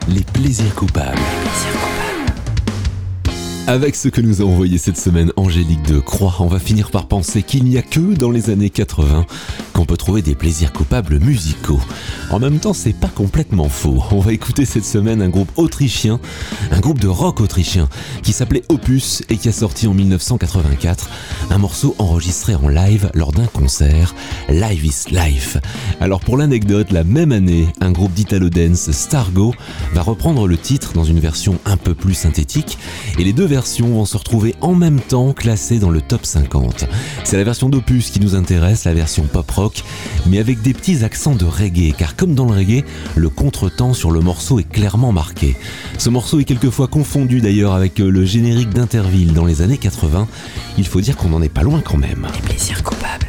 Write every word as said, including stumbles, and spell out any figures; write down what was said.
Les plaisirs coupables. Avec ce que nous a envoyé cette semaine Angélique de Croix, on va finir par penser qu'il n'y a que dans les années quatre-vingts qu'on peut trouver des plaisirs coupables musicaux. En même temps, c'est pas complètement faux. On va écouter cette semaine un groupe autrichien, un groupe de rock autrichien qui s'appelait Opus et qui a sorti en dix-neuf cent quatre-vingt-quatre un morceau enregistré en live lors d'un concert, Live is Life. Alors pour l'anecdote, la même année, un groupe d'Italo Dance, Stargo, va reprendre le titre dans une version un peu plus synthétique et les deux versions vont se retrouver en même temps classées dans le top cinquante. C'est la version d'Opus qui nous intéresse, la version pop-rock, mais avec des petits accents de reggae, car comme dans le reggae, le contretemps sur le morceau est clairement marqué. Ce morceau est quelquefois confondu d'ailleurs avec le générique d'Interville dans les années quatre-vingts. Il faut dire qu'on n'en est pas loin quand même. Les plaisirs coupables.